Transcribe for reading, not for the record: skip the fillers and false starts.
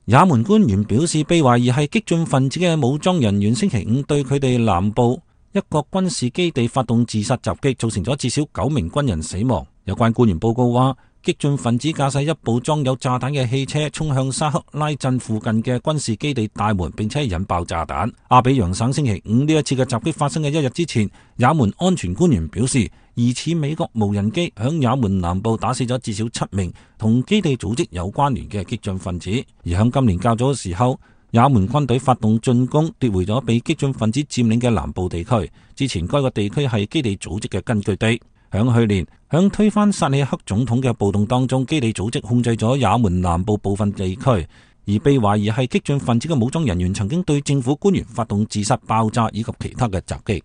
也門官員表示，被懷疑係激進分子嘅武裝人員星期五對佢哋南部一個軍事基地發動自殺襲擊，造成咗至少9名軍人死亡。有關官員報告話，激進分子駕駛一部裝有炸彈嘅汽車衝向沙克拉鎮附近嘅軍事基地大門，並且引爆炸彈。阿比揚省星期五呢一次嘅襲擊發生嘅一日之前，也門安全官員表示，疑似美國無人機響也門南部打死咗至少7名同基地組織有關聯嘅激進分子。而響今年較早嘅時候，也門軍隊發動進攻，奪回咗被激進分子佔領嘅南部地區。之前該個地區係基地組織嘅根據地。響去年，響推翻薩里克總統嘅暴動當中，基地組織控制咗也門南部部分地區，而被懷疑係激進分子嘅武裝人員曾經對政府官員發動自殺爆炸以及其他嘅襲擊。